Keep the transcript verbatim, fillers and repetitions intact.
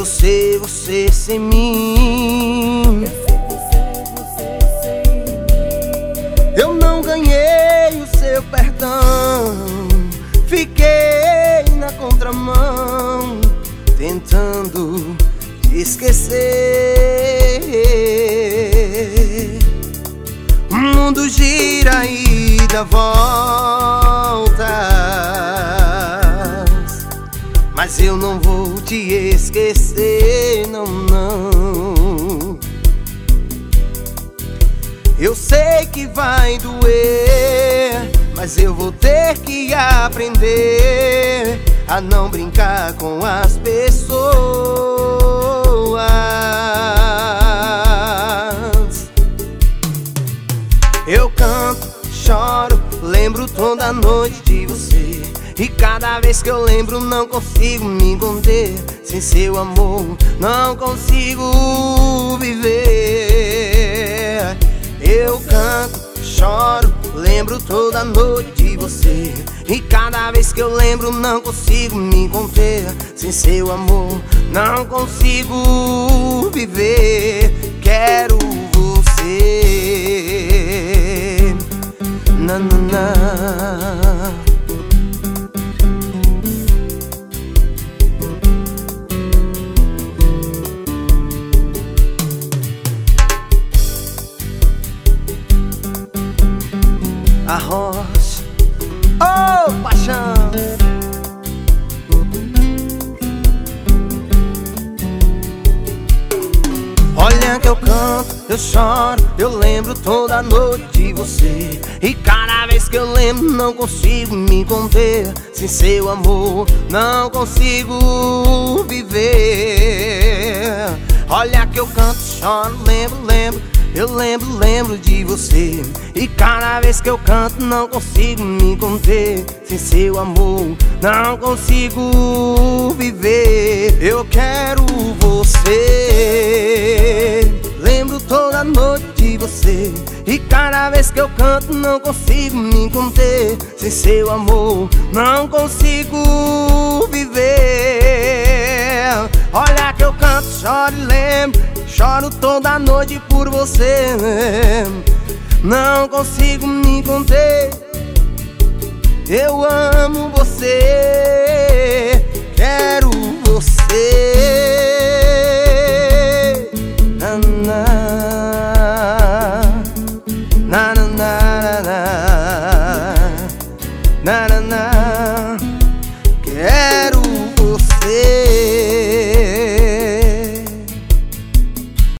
ser você sem mim. Eu não ganhei o seu perdão, fiquei na contramão, tentando te esquecer. O mundo gira e dá voltas, mas eu não vou te esquecer, não, não. Eu sei que vai doer, mas eu vou ter que aprender a não brincar com as pessoas. Eu canto, choro, lembro toda noite de você, e cada vez que eu lembro não consigo me conter. Sem seu amor não consigo viver. Eu canto, choro, lembro toda noite de você, e cada vez que eu lembro não consigo me conter. Sem seu amor não consigo viver. Quero você, na, na, na. A rocha, oh paixão. Olha que eu canto, eu choro, eu lembro toda noite de você, e cada vez que eu lembro não consigo me conter. Sem seu amor não consigo viver. Olha que eu canto, choro, lembro, lembro, eu lembro, lembro de você, e cada vez que eu canto não consigo me conter. Sem seu amor não consigo viver. Eu quero você, lembro toda noite de você, e cada vez que eu canto não consigo me conter. Sem seu amor não consigo viver. Olha que eu canto, choro e lembro, choro toda noite por você, não consigo me conter. Eu amo você, quero você, na, na, na, na, na, na, na, na, na.